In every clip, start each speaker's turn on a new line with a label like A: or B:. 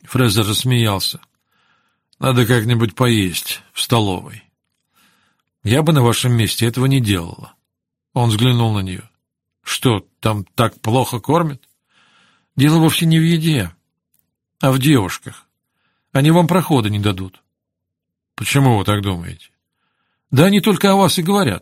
A: Фрезер рассмеялся. «Надо как-нибудь поесть в столовой». «Я бы на вашем месте этого не делала». Он взглянул на нее. «Что, там так плохо кормят?» «Дело вовсе не в еде, а в девушках. Они вам прохода не дадут». «Почему вы так думаете?» «Да они только о вас и говорят».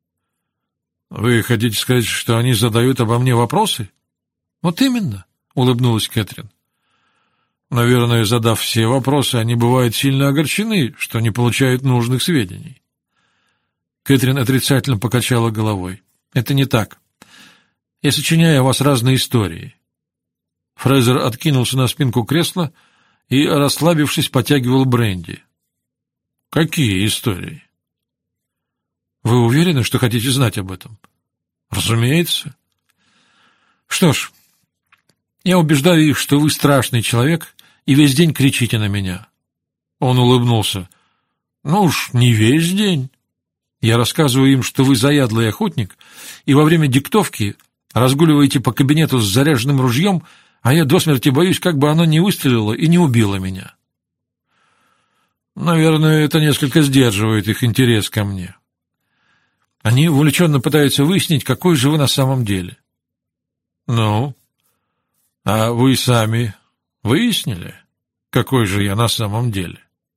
A: «Вы хотите сказать, что они задают обо мне вопросы?» «Вот именно», — улыбнулась Кэтрин. «Наверное, задав все вопросы, они бывают сильно огорчены, что не получают нужных сведений». Кэтрин отрицательно покачала головой. «Это не так. Я сочиняю о вас разные истории». Фрезер откинулся на спинку кресла и, расслабившись, потягивал бренди. «Какие истории?» «Вы уверены, что хотите знать об этом?» «Разумеется». «Что ж, я убеждаю их, что вы страшный человек и весь день кричите на меня». Он улыбнулся. «Ну уж не весь день. Я рассказываю им, что вы заядлый охотник, и во время диктовки разгуливаете по кабинету с заряженным ружьем, а я до смерти боюсь, как бы оно не выстрелило и не убило меня». «Наверное, это несколько сдерживает их интерес ко мне. Они увлеченно пытаются выяснить, какой же вы на самом деле». «Ну, а вы сами выяснили, какой же я на самом деле?»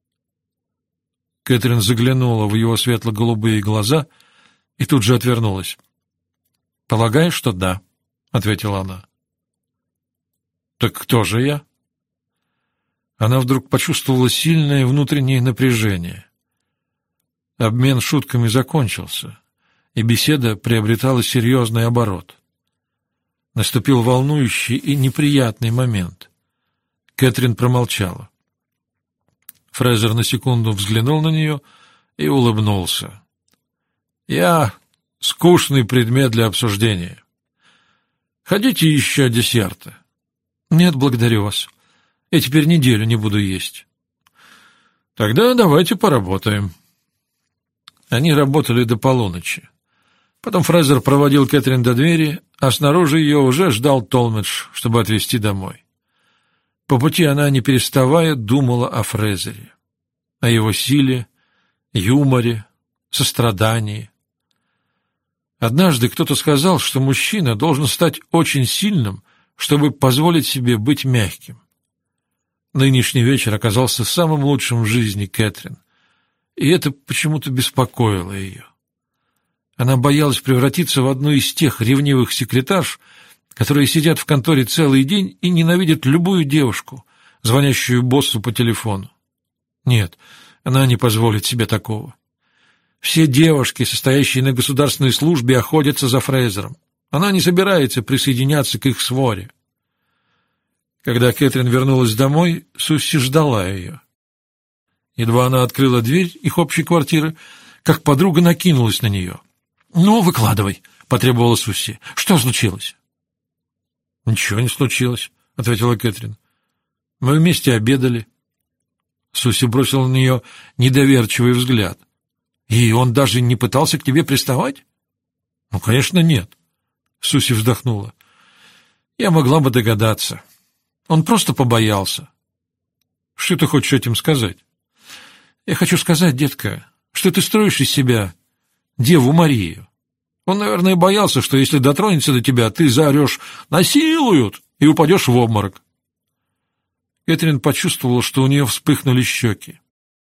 A: Кэтрин заглянула в его светло-голубые глаза и тут же отвернулась. «Полагаю, что да», — ответила она. «Так кто же я?» Она вдруг почувствовала сильное внутреннее напряжение. Обмен шутками закончился, и беседа приобретала серьезный оборот. Наступил волнующий и неприятный момент. Кэтрин промолчала. Фрезер на секунду взглянул на нее и улыбнулся. «Я скучный предмет для обсуждения. Хотите еще десерта?» «Нет, благодарю вас. Я теперь неделю не буду есть». «Тогда давайте поработаем». Они работали до полуночи. Потом Фрезер проводил Кэтрин до двери, а снаружи ее уже ждал Толмидж, чтобы отвезти домой. По пути она, не переставая, думала о Фрезере, о его силе, юморе, сострадании. Однажды кто-то сказал, что мужчина должен стать очень сильным, чтобы позволить себе быть мягким. Нынешний вечер оказался самым лучшим в жизни Кэтрин, и это почему-то беспокоило ее. Она боялась превратиться в одну из тех ревнивых секретарш, которые сидят в конторе целый день и ненавидят любую девушку, звонящую боссу по телефону. Нет, она не позволит себе такого. Все девушки, состоящие на государственной службе, охотятся за Фрезером. Она не собирается присоединяться к их своре. Когда Кэтрин вернулась домой, Сусси ждала ее. Едва она открыла дверь их общей квартиры, как подруга накинулась на нее. «Ну, выкладывай», — потребовала Сусси. «Что случилось?» «Ничего не случилось», — ответила Кэтрин. «Мы вместе обедали». Сусси бросила на нее недоверчивый взгляд. «И он даже не пытался к тебе приставать?» «Ну, конечно, нет», — Сусси вздохнула. «Я могла бы догадаться. Он просто побоялся». «Что ты хочешь этим сказать?» «Я хочу сказать, детка, что ты строишь из себя Деву Марию. Он, наверное, боялся, что если дотронется до тебя, ты заорешь «насилуют» и упадешь в обморок». Кэтрин почувствовала, что у нее вспыхнули щеки.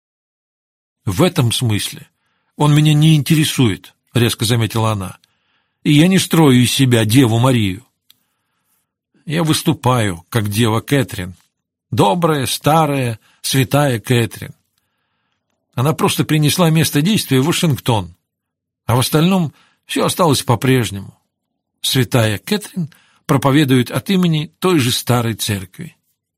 A: «В этом смысле он меня не интересует», — резко заметила она. «И я не строю из себя Деву Марию. Я выступаю, как Дева Кэтрин. Добрая, старая, святая Кэтрин. Она просто принесла место действия в Вашингтон, а в остальном все осталось по-прежнему. Святая Кэтрин проповедует от имени той же старой церкви».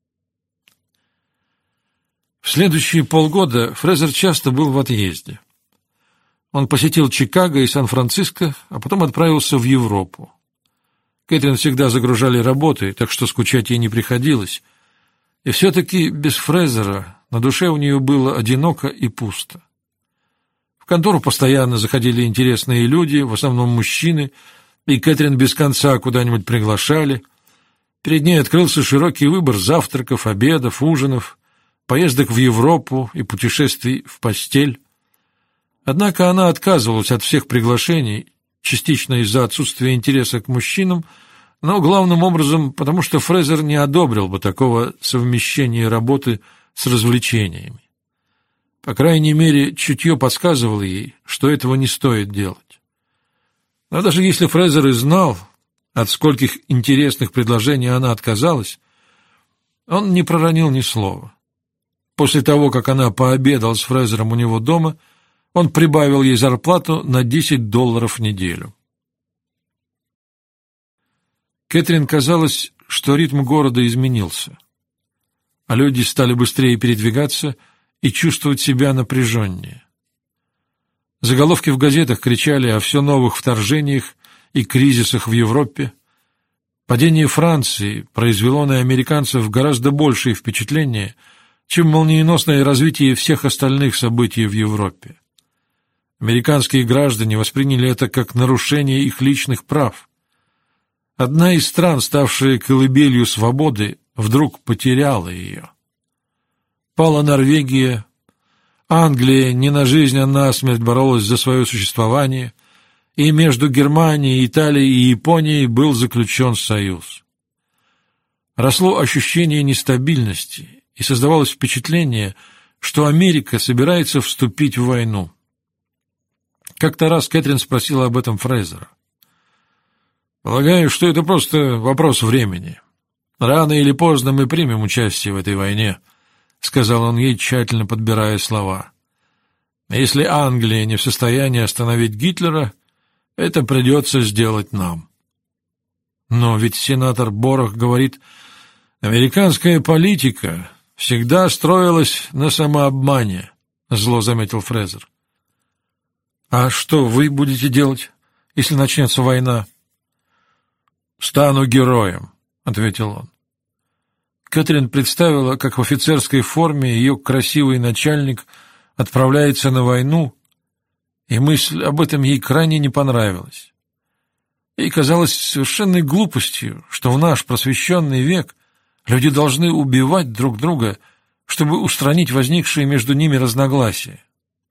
A: В следующие полгода Фрезер часто был в отъезде. Он посетил Чикаго и Сан-Франциско, а потом отправился в Европу. Кэтрин всегда загружали работой, так что скучать ей не приходилось. И все-таки без Фрезера на душе у нее было одиноко и пусто. В контору постоянно заходили интересные люди, в основном мужчины, и Кэтрин без конца куда-нибудь приглашали. Перед ней открылся широкий выбор завтраков, обедов, ужинов, поездок в Европу и путешествий в постель. Однако она отказывалась от всех приглашений, частично из-за отсутствия интереса к мужчинам, но главным образом потому, что Фрезер не одобрил бы такого совмещения работы с развлечениями. По крайней мере, чутье подсказывало ей, что этого не стоит делать. Но даже если Фрезер и знал, от скольких интересных предложений она отказалась, он не проронил ни слова. После того, как она пообедала с Фрезером у него дома, он прибавил ей зарплату на $10 в неделю. Кэтрин казалось, что ритм города изменился, а люди стали быстрее передвигаться и чувствовать себя напряженнее. Заголовки в газетах кричали о все новых вторжениях и кризисах в Европе. Падение Франции произвело на американцев гораздо большее впечатление, чем молниеносное развитие всех остальных событий в Европе. Американские граждане восприняли это как нарушение их личных прав. Одна из стран, ставшая колыбелью свободы, вдруг потеряла ее. Пала Норвегия, Англия не на жизнь, а на смерть боролась за свое существование, и между Германией, Италией и Японией был заключен союз. Росло ощущение нестабильности, и создавалось впечатление, что Америка собирается вступить в войну. Как-то раз Кэтрин спросила об этом Фрезера. «Полагаю, что это просто вопрос времени. Рано или поздно мы примем участие в этой войне», — сказал он ей, тщательно подбирая слова. «Если Англия не в состоянии остановить Гитлера, это придется сделать нам». Но ведь сенатор Борох говорит, «Американская политика всегда строилась на самообмане», — зло заметил Фрезер. «А что вы будете делать, если начнется война?» «Стану героем», — ответил он. Кэтрин представила, как в офицерской форме ее красивый начальник отправляется на войну, и мысль об этом ей крайне не понравилась. Ей казалось совершенной глупостью, что в наш просвещенный век люди должны убивать друг друга, чтобы устранить возникшие между ними разногласия.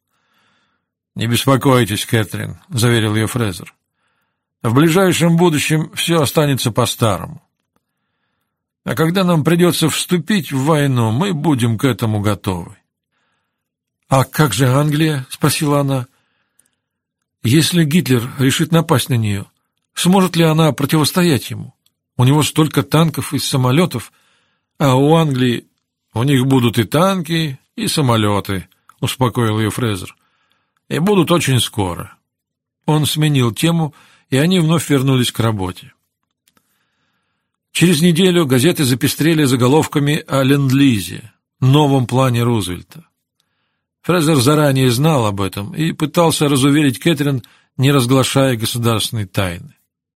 A: «Не беспокойтесь, Кэтрин», — заверил ее Фрезер. «В ближайшем будущем все останется по-старому. А когда нам придется вступить в войну, мы будем к этому готовы». «А как же Англия?» — спросила она. «Если Гитлер решит напасть на нее, сможет ли она противостоять ему? У него столько танков и самолетов, а у Англии...» «У них будут и танки, и самолеты», — успокоил ее Фрезер. «И будут очень скоро». Он сменил тему, и они вновь вернулись к работе. Через неделю газеты запестрели заголовками о Ленд-Лизе, новом плане Рузвельта. Фрезер заранее знал об этом и пытался разуверить Кэтрин, не разглашая государственной тайны.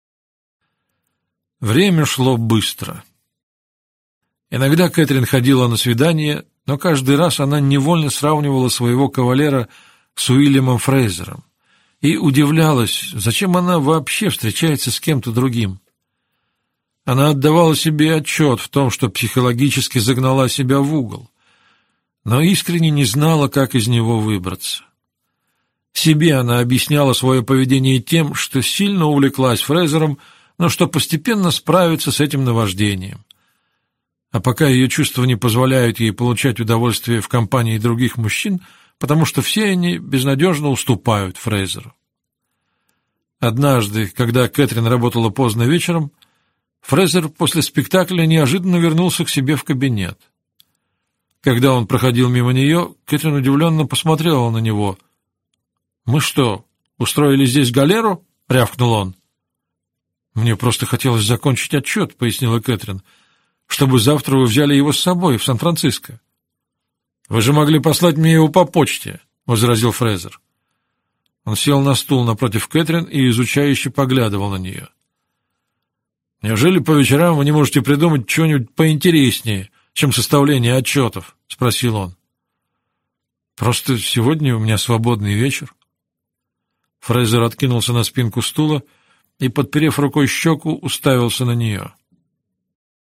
A: Время шло быстро. Иногда Кэтрин ходила на свидания, но каждый раз она невольно сравнивала своего кавалера с Уильямом Фрезером и удивлялась, зачем она вообще встречается с кем-то другим. Она отдавала себе отчет в том, что психологически загнала себя в угол, но искренне не знала, как из него выбраться. Себе она объясняла свое поведение тем, что сильно увлеклась Фрезером, но что постепенно справится с этим наваждением. А пока ее чувства не позволяют ей получать удовольствие в компании других мужчин, потому что все они безнадежно уступают Фрезеру. Однажды, когда Кэтрин работала поздно вечером, Фрезер после спектакля неожиданно вернулся к себе в кабинет. Когда он проходил мимо нее, Кэтрин удивленно посмотрела на него. «Мы что, устроили здесь галеру?» — рявкнул он. «Мне просто хотелось закончить отчет», — пояснила Кэтрин, «чтобы завтра вы взяли его с собой в Сан-Франциско». «Вы же могли послать мне его по почте», — возразил Фрезер. Он сел на стул напротив Кэтрин и изучающе поглядывал на нее. «Неужели по вечерам вы не можете придумать что-нибудь поинтереснее, чем составление отчетов?» — спросил он. «Просто сегодня у меня свободный вечер». Фрезер откинулся на спинку стула и, подперев рукой щеку, уставился на нее.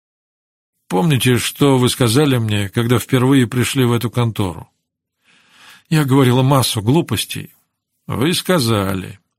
A: Помните, что вы сказали мне, когда впервые пришли в эту контору? Я говорила массу глупостей. Вы сказали: